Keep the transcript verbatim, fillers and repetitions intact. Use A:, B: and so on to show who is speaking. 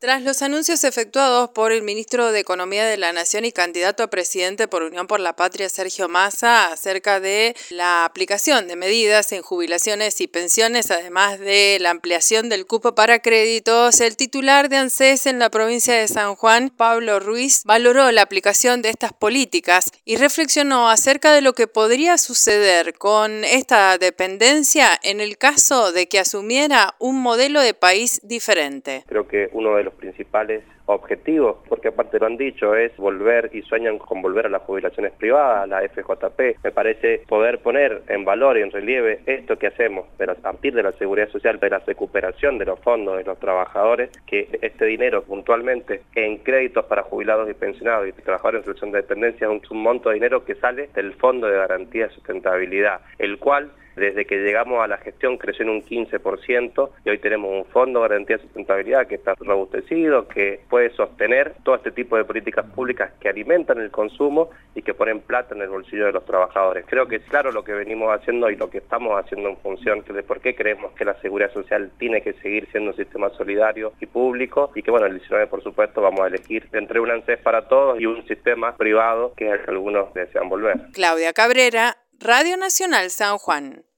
A: Tras los anuncios efectuados por el ministro de Economía de la Nación y candidato a presidente por Unión por la Patria, Sergio Massa, acerca de la aplicación de medidas en jubilaciones y pensiones, además de la ampliación del cupo para créditos, el titular de ANSES en la provincia de San Juan, Pablo Ruiz, valoró la aplicación de estas políticas y reflexionó acerca de lo que podría suceder con esta dependencia en el caso de que asumiera un modelo de país diferente.
B: Creo que uno de los principales objetivos, porque aparte lo han dicho, es volver y sueñan con volver a las jubilaciones privadas, a la F J P. Me parece poder poner en valor y en relieve esto que hacemos, pero a partir de la seguridad social, de la recuperación de los fondos de los trabajadores, que este dinero puntualmente en créditos para jubilados y pensionados y trabajadores en situación de dependencia es un, un monto de dinero que sale del Fondo de Garantía de Sustentabilidad, el cual desde que llegamos a la gestión creció en un quince por ciento y hoy tenemos un fondo de garantía de sustentabilidad que está robustecido, que puede sostener todo este tipo de políticas públicas que alimentan el consumo y que ponen plata en el bolsillo de los trabajadores. Creo que es claro lo que venimos haciendo y lo que estamos haciendo en función de por qué creemos que la seguridad social tiene que seguir siendo un sistema solidario y público y que bueno, el diecinueve por supuesto vamos a elegir entre un ANSES para todos y un sistema privado que es el que algunos desean volver.
A: Claudia Cabrera, Radio Nacional San Juan.